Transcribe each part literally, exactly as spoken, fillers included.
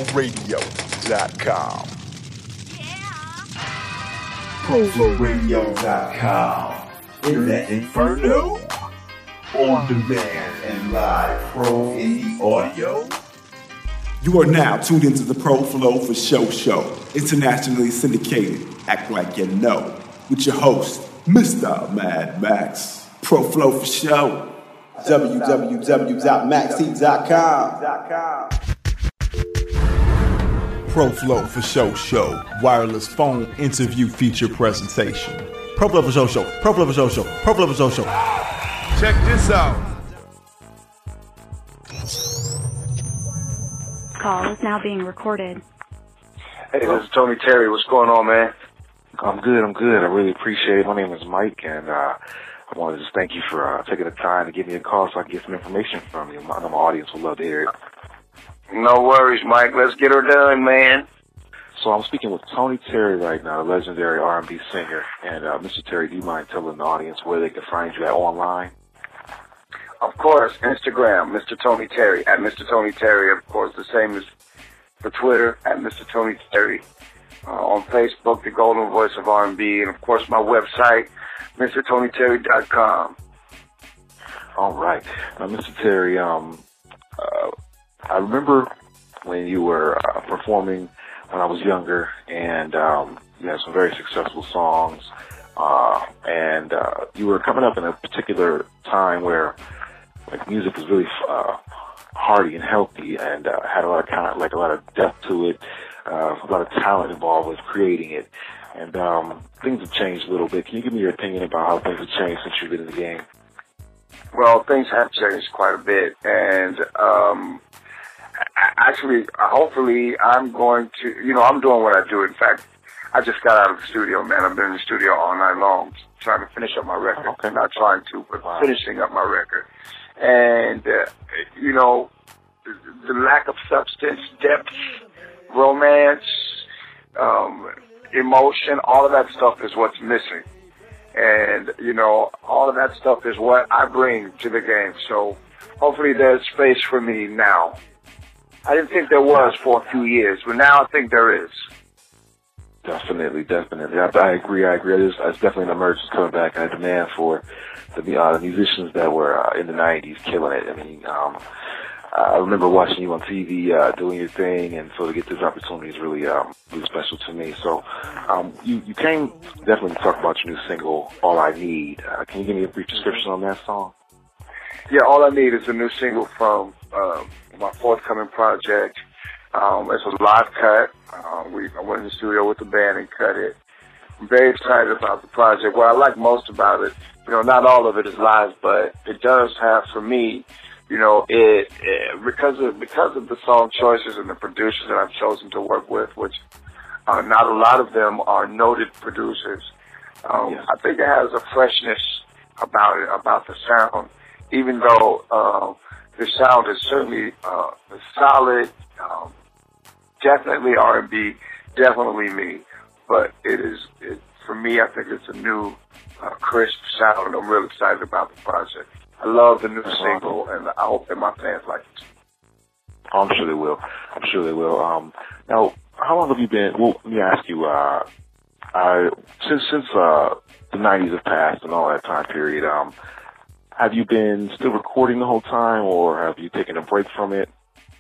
radio dot com. pro flow radio dot com. Internet Inferno. On demand and live pro indie audio. You are now tuned into the Pro Flow for Show Show, internationally syndicated. Act like you know. With your host, Mister Mad Max. Pro Flow for Show. w w w dot maxi dot com. Pro Flow for Show Show. Wireless phone interview feature presentation. Pro Flow for Show Show. Pro Flow for Show Show. Pro Flow for Show Show. Check this out. Call is now being recorded. Hey, this is Tony Terry. What's going on, man? I'm good. I'm good. I really appreciate it. My name is Mike, and uh, I want to just thank you for uh, taking the time to give me a call so I can get some information from you. My, my audience would love to hear it. No worries, Mike. Let's get her done, man. So I'm speaking with Tony Terry right now, a legendary R and B singer. And uh, Mister Terry, do you mind telling the audience where they can find you at online? Of course, Instagram, Mister Tony Terry, at Mister Tony Terry. Of course, the same as for Twitter, at Mister Tony Terry. Uh, on Facebook, The Golden Voice of R and B. And, of course, my website, Mister Tony Terry dot com. All right. Now, Mister Terry, um, uh, I remember when you were uh, performing when I was younger, and um, you had some very successful songs, uh, and uh, you were coming up in a particular time where like music was really uh, hearty and healthy, and uh, had a lot of kind of like a lot of depth to it, uh, a lot of talent involved with creating it, and um, things have changed a little bit. Can you give me your opinion about how things have changed since you've been in the game? Well, things have changed quite a bit, and um, actually, hopefully, I'm going to, you know, I'm doing what I do. In fact, I just got out of the studio, man. I've been in the studio all night long trying to finish up my record. Oh, okay. Not trying to, but wow. finishing up my record. And, uh, you know, the, the lack of substance, depth, romance, um, emotion, all of that stuff is what's missing. And, you know, all of that stuff is what I bring to the game. So hopefully there's space for me now. I didn't think there was for a few years, but now I think there is. Definitely, definitely. I, I agree, I agree. There's, there's definitely an emergence coming back and a demand for the, uh, the musicians that were uh, in the nineties killing it. I mean, um, I remember watching you on T V uh, doing your thing, and so to get this opportunity is really, um, really special to me. So um, you, you came definitely to talk about your new single, All I Need. Uh, can you give me a brief description on that song? Yeah, All I Need is a new single from um, my forthcoming project. Um, it's a live cut. Uh, we I went in the studio with the band and cut it. I'm very excited about the project. What I like most about it, you know, not all of it is live, but it does have, for me, you know, it, it because of because of the song choices and the producers that I've chosen to work with, which uh, not a lot of them are noted producers. Um, yes. I think it has a freshness about it, about the sound, even though uh, the sound is certainly uh, solid. Um, Definitely R and B, definitely me, but it is, it, for me, I think it's a new, uh, crisp sound, and I'm really excited about the project. I love the new single, and I hope that my fans like it. Oh, I'm sure they will. I'm sure they will. Um, now, how long have you been, well, let me ask you, uh, I, since, since, uh, the nineties have passed and all that time period, um, have you been still recording the whole time, or have you taken a break from it?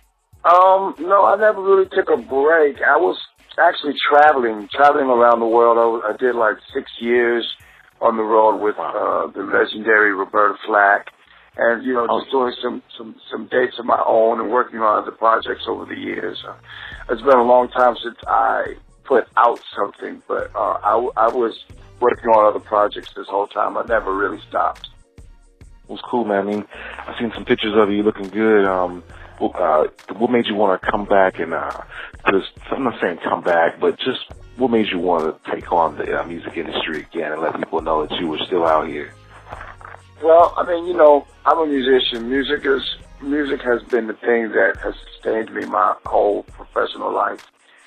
Um, no, I never really took a break. I was actually traveling, traveling around the world. I, was, I did like six years on the road with uh, the legendary Roberta Flack, and you know, just doing some some some dates of my own and working on other projects over the years. Uh, it's been a long time since I put out something, but uh, I I was working on other projects this whole time. I never really stopped. It was cool, man. I mean, I've seen some pictures of you looking good. Um. Uh, what made you want to come back and, uh, cause I'm not saying come back, but just what made you want to take on the uh, music industry again and let people know that you were still out here? Well, I mean, you know, I'm a musician. Music is, music has been the thing that has sustained me my whole professional life.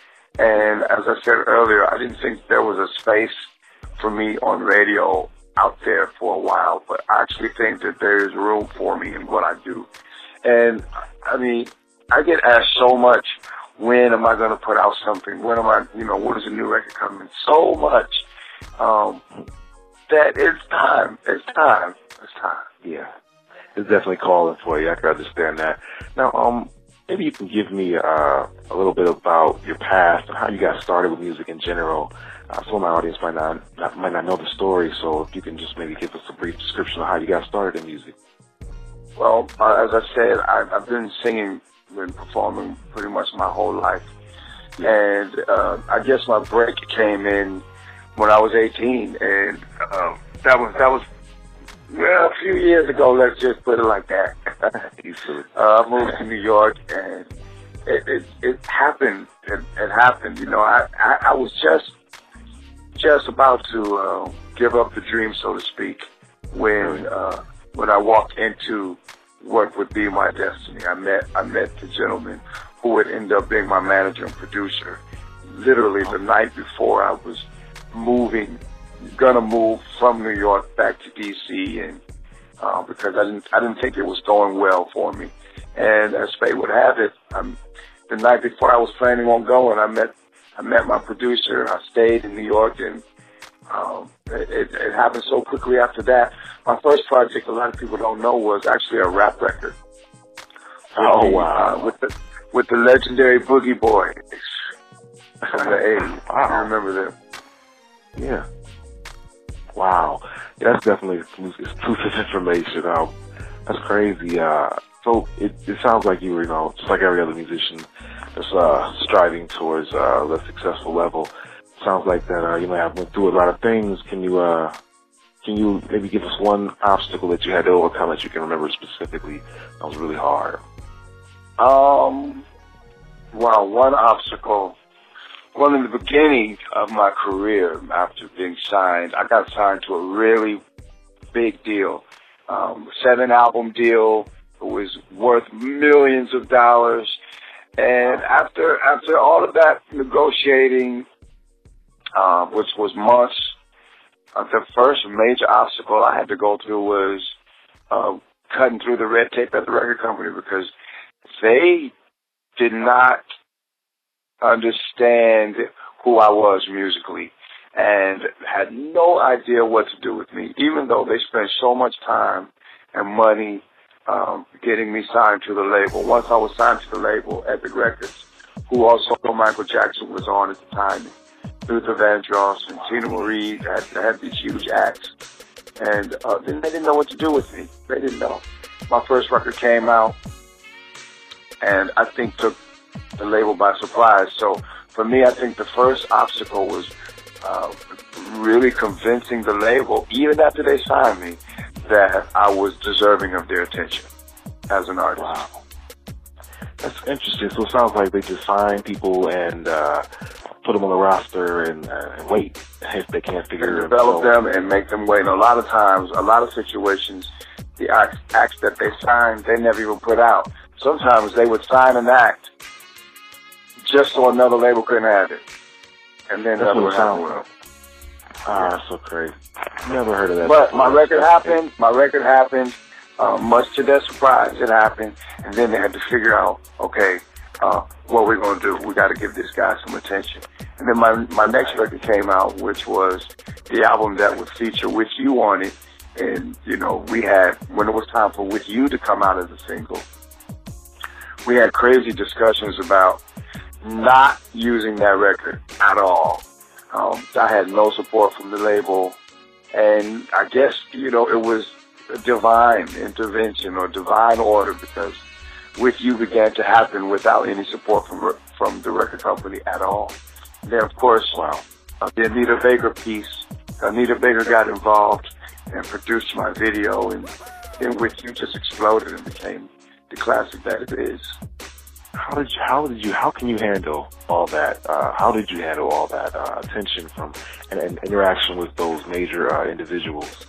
And as I said earlier, I didn't think there was a space for me on radio out there for a while, but I actually think that there is room for me in what I do. And I mean, I get asked so much, when am I going to put out something? When am I, you know, when is a new record coming? So much um, that it's time. It's time. It's time. Yeah. It's definitely calling for you. I can understand that. Now, um, maybe you can give me uh, a little bit about your past and how you got started with music in general. Uh, some of my audience might not, not might not know the story, so if you can just maybe give us a brief description of how you got started in music. Well, uh, as I said, I, I've been singing and performing pretty much my whole life. And uh, I guess my break came in when I was eighteen, and uh, that was that was well, a few years ago. Let's just put it like that. uh, I moved to New York, and it it, it happened. It, it happened. You know, I, I I was just just about to uh, give up the dream, so to speak, when uh, when I walked into what would be my destiny. I met I met the gentleman who would end up being my manager and producer. Literally the night before I was moving, gonna move from New York back to D C, and uh, because I didn't I didn't think it was going well for me. And as fate would have it, um, the night before I was planning on going, I met I met my producer. I stayed in New York, and um, it, it, it happened so quickly after that. My first project, a lot of people don't know, was actually a rap record. Oh, the, wow. Uh, with the with the legendary Boogie Boys from the eighties. Wow. I remember them. Yeah. Wow. Yeah, that's definitely exclusive information. Um, that's crazy. Uh, so it, it sounds like you were, you know, just like every other musician, just uh, striving towards uh, a successful level. Sounds like that. Uh, you may have went through a lot of things. Can you, uh, can you maybe give us one obstacle that you had to overcome that you can remember specifically that was really hard? Um. Well, one obstacle. Well, in the beginning of my career, after being signed, I got signed to a really big deal. Um, seven album deal. It was worth millions of dollars. And after after all of that negotiating, uh, which was months, uh, the first major obstacle I had to go through was uh, cutting through the red tape at the record company, because they did not understand who I was musically and had no idea what to do with me, even though they spent so much time and money um, getting me signed to the label. Once I was signed to the label, Epic Records, who also Michael Jackson was on at the time, Luther Vandross and Tina Marie had, had these huge acts, and uh, then they didn't know what to do with me. They didn't know. My first record came out, and I think took the label by surprise. So for me, I think the first obstacle was uh, really convincing the label, even after they signed me, that I was deserving of their attention as an artist. Wow. That's interesting. So it sounds like they just sign people and uh, put them on the roster and, uh, and wait if they can't figure it out. Develop them and make them wait. And a lot of times, a lot of situations, the acts, acts that they signed, they never even put out. Sometimes they would sign an act just so another label couldn't have it. And then that's another would have it. Ah, that's so crazy. Never heard of that. But my record happened. My record happened. Uh, much to their surprise, it happened. And then they had to figure out, okay, uh, what we're going to do. We got to give this guy some attention. And then my my next record came out, which was the album that would feature With You on it. And, you know, we had, when it was time for With You to come out as a single, we had crazy discussions about not using that record at all. Um, I had no support from the label, and I guess, you know, it was a divine intervention or divine order, because With You began to happen without any support from from the record company at all. And then, of course, wow, uh, the Anita Baker piece, Anita Baker got involved and produced my video, and then With You just exploded and became the classic that it is. How did you, how did you, how can you handle all that? Uh, how did you handle all that uh, attention from and, and interaction with those major uh, individuals?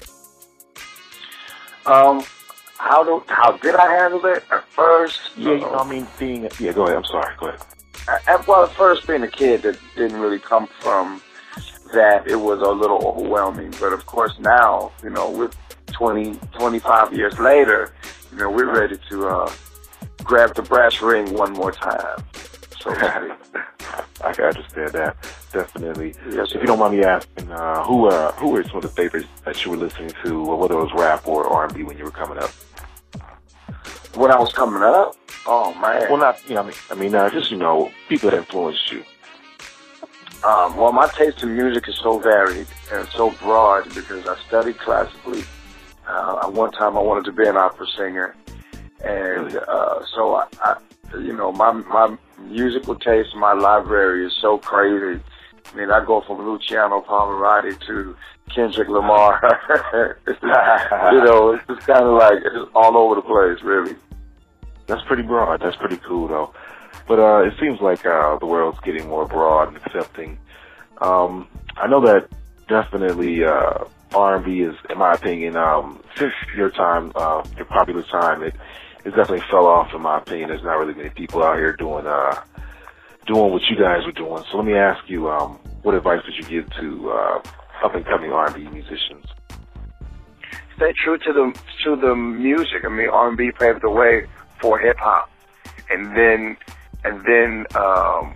Um, how do how did I handle it at first? Yeah, you know, I mean, being yeah. Go ahead. I'm sorry. Go ahead. At, well, at first, being a kid, that didn't really come from that. It was a little overwhelming, but of course now, you know, with twenty, twenty-five years later, you know, we're ready to uh, grab the brass ring one more time. so to speak. I can understand that, definitely. Yes, if you don't mind me asking, uh, who uh, who were some of the favorites that you were listening to, or whether it was rap or R and B when you were coming up? When I was coming up, oh man. Well, not you know, I mean, I mean, uh, just you know, people that influenced you. Um, well, my taste in music is so varied and so broad because I studied classically. Uh, at one time, I wanted to be an opera singer, and uh, so I, I, you know, my my musical taste, my library is so crazy. I mean, I go from Luciano Pavarotti to Kendrick Lamar. You know, it's just kind of like it's all over the place, really. That's pretty broad. That's pretty cool, though. But uh, it seems like uh, the world's getting more broad and accepting. Um, I know that definitely uh, R and B is, in my opinion, um, since your time, uh, your popular time, it, it definitely fell off, in my opinion. There's not really many people out here doing uh, doing what you guys were doing. So let me ask you, um, what advice would you give to uh, up-and-coming R and B musicians? Stay true to the to the music. I mean, R and B paved the way for hip-hop. And then... And then um,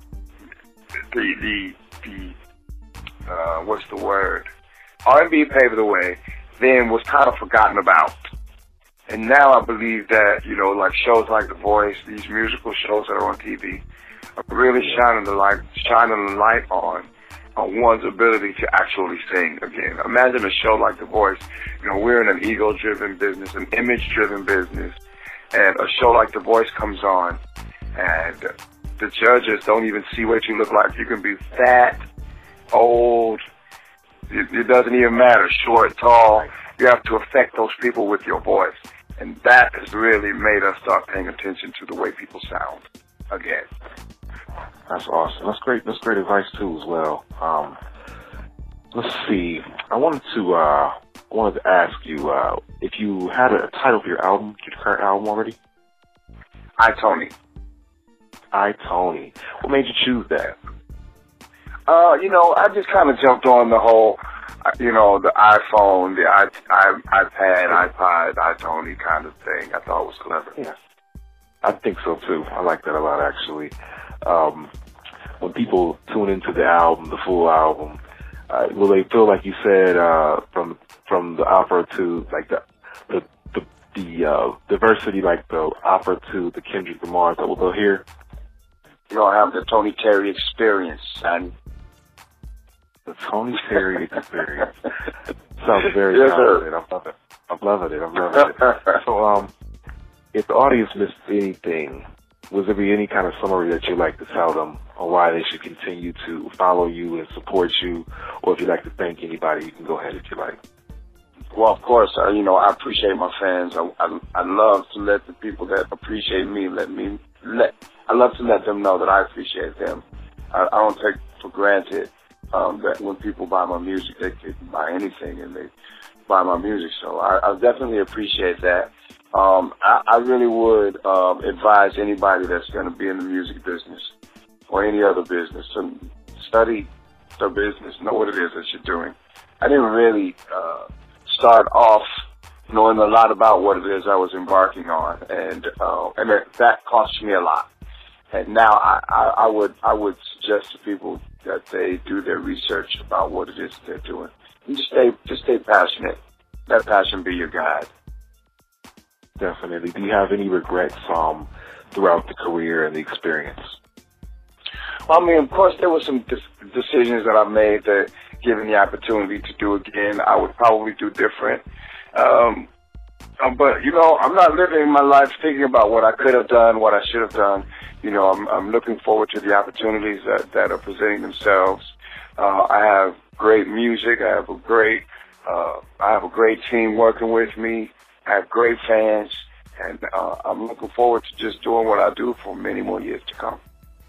the the the uh, what's the word? R and B paved the way. Then was kind of forgotten about. And now I believe that you know, like shows like The Voice, these musical shows that are on T V, are really shining the light, shining the light on on one's ability to actually sing again. Imagine a show like The Voice. You know, we're in an ego-driven business, an image-driven business, and a show like The Voice comes on. And the judges don't even see what you look like. You can be fat, old, it, it doesn't even matter, short, tall. You have to affect those people with your voice. And that has really made us start paying attention to the way people sound again. That's awesome. That's great. That's great advice, too, as well. Um, let's see. I wanted to, uh, wanted to ask you uh, if you had a title for your album, your current album already? I, Tony. I, Tony. What made you choose that? Uh, you know, I just kind of jumped on the whole, you know, the iPhone, the I, I, iPad, iPod, I, Tony kind of thing. I thought it was clever. Yeah. I think so, too. I like that a lot, actually. Um, when people tune into the album, the full album, uh, will they feel like you said, uh, from from the opera to, like, the the the, the uh, diversity, like the opera to the Kendrick Lamar, that what they'll hear? You'll have the Tony Terry experience, son. The Tony Terry experience. Sounds very yes, confident. I'm loving it. I'm loving it. I'm loving it. So, um, if the audience missed anything, would there be any kind of summary that you'd like to tell them on why they should continue to follow you and support you? Or if you'd like to thank anybody, you can go ahead if you like. Well, of course, uh, you know, I appreciate my fans. I, I, I love to let the people that appreciate me, let me, let, I love to let them know that I appreciate them. I, I don't take for granted um, that when people buy my music, they can buy anything and they buy my music. So I, I definitely appreciate that. Um, I, I really would um, advise anybody that's going to be in the music business or any other business to study the business, know what it is that you're doing. I didn't really uh, start off knowing a lot about what it is I was embarking on, and uh, and that, that cost me a lot. And now I, I, I would I would suggest to people that they do their research about what it is they're doing, and just stay just stay passionate. Let passion be your guide. Definitely. Do you have any regrets um, throughout the career and the experience? Well, I mean, of course, there were some de- decisions that I made that, given the opportunity to do again, I would probably do different. Um, um, but, you know, I'm not living my life thinking about what I could have done, what I should have done. You know, I'm, I'm looking forward to the opportunities that, that are presenting themselves. Uh, I have great music. I have a great, uh, I have a great team working with me. I have great fans, and uh, I'm looking forward to just doing what I do for many more years to come.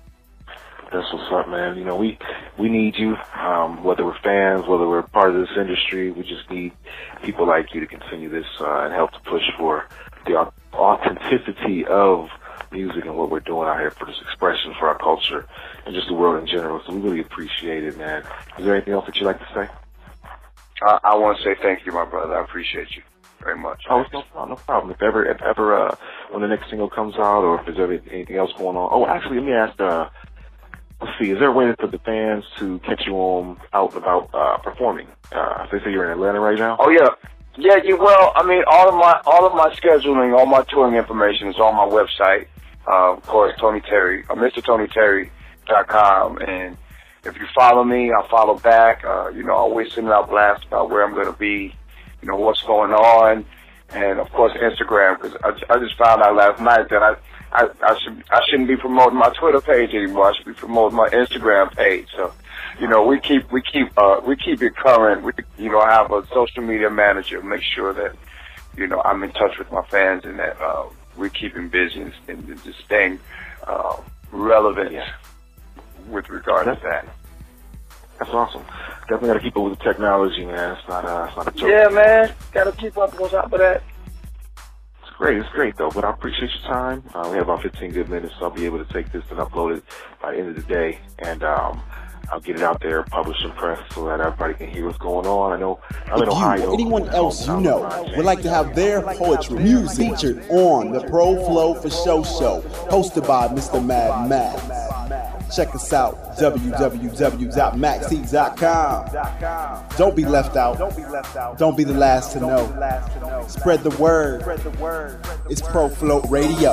That's what's up, man. You know, we we need you, um, whether we're fans, whether we're part of this industry. We just need people like you to continue this uh, and help to push for the authenticity of music and what we're doing out here for this expression for our culture and just the world in general. So we really appreciate it, man. Is there anything else that you'd like to say? I, I want to say thank you, my brother. I appreciate you. very much. Oh, it's no problem. No problem. If ever, if ever, uh, when the next single comes out, or if there's ever anything else going on. Oh, actually, let me ask. Uh, let's see. Is there a way for the fans to catch you on out and about uh, performing? Uh, they say you're in Atlanta right now. Oh yeah, yeah. You well, I mean, all of my all of my scheduling, all my touring information is on my website. Uh, of course, Tony Terry, uh, Mister Tony Terry dot com, and if you follow me, I'll follow back. Uh, you know, always sending out blasts about where I'm going to be, you know, what's going on, and of course Instagram, because I, I just found out last night that I, I I should I shouldn't be promoting my Twitter page anymore. I should be promoting my Instagram page. So, you know, we keep we keep uh, we keep it current. We, you know, I have a social media manager, make sure that, you know, I'm in touch with my fans and that uh, we're keeping busy and, and just staying uh, relevant. Yeah. With regard that's, to that. That's awesome. Definitely got to keep up with the technology, man. It's not, uh, it's not a joke. Yeah, man. Got to keep up on top of that. It's great. It's great, though. But I appreciate your time. Uh, we have about fifteen good minutes, so I'll be able to take this and upload it by the end of the day. And um, I'll get it out there, publish and press, so that everybody can hear what's going on. I know I'm in Ohio. If you or anyone else you know would like to have their poetry music featured on the Pro Flow for Show show, hosted by Mister Mad Max. Check us out, w w w dot maxheat dot com. Don't be left out. Don't be the last to know. Spread the word. It's Pro Flow Radio.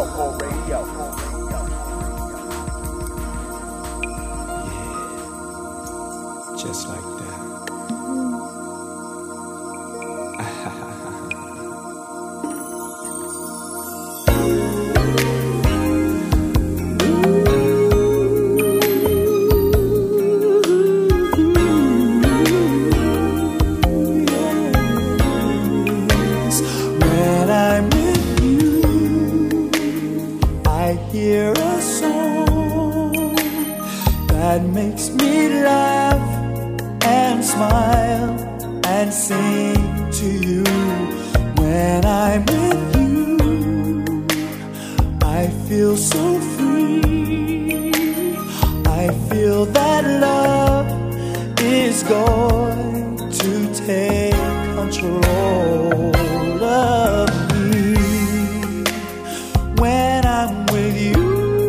Yeah. Just like that. Makes me laugh and smile and sing to you. When I'm with you, I feel so free. I feel that love is going to take control of me. When I'm with you,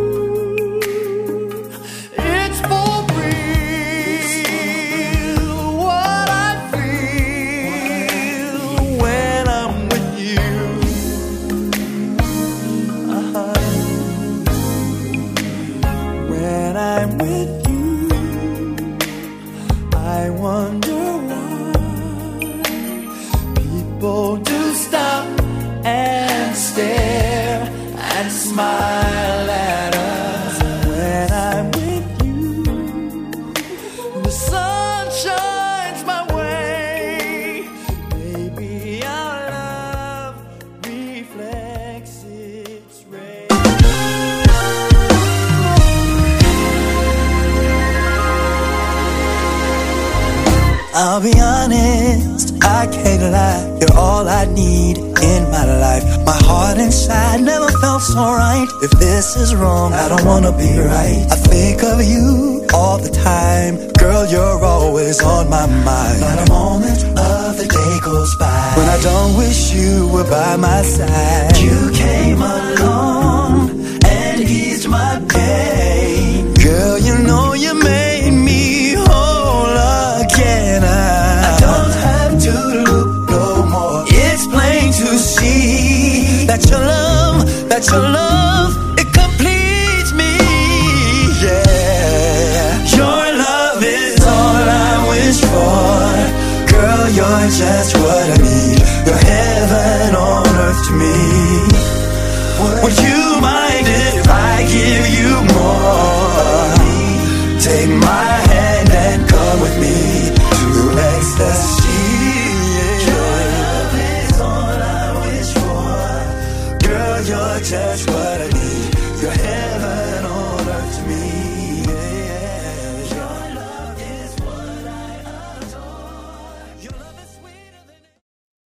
smile at us. When I'm with you, the sun shines my way. Baby, our love reflects its rays. I'll be honest, I can't lie. You're all I need in my life. My heart inside never felt so right. If this is wrong, I don't wanna be right. I think of you all the time. Girl, you're always on my mind. Not a moment of the day goes by when I don't wish you were by my side. You came along and eased my pain. Girl, you know you made me whole again. I, I don't have to look no more. It's plain to see that your love, that your love, it completes me, yeah. Your love is all I wish for. Girl, you're just what I need. You're heaven on earth to me. Would you mind if I give you more? Take my hand and come with me to ecstasy. You're just what I need. You're heaven on earth to me.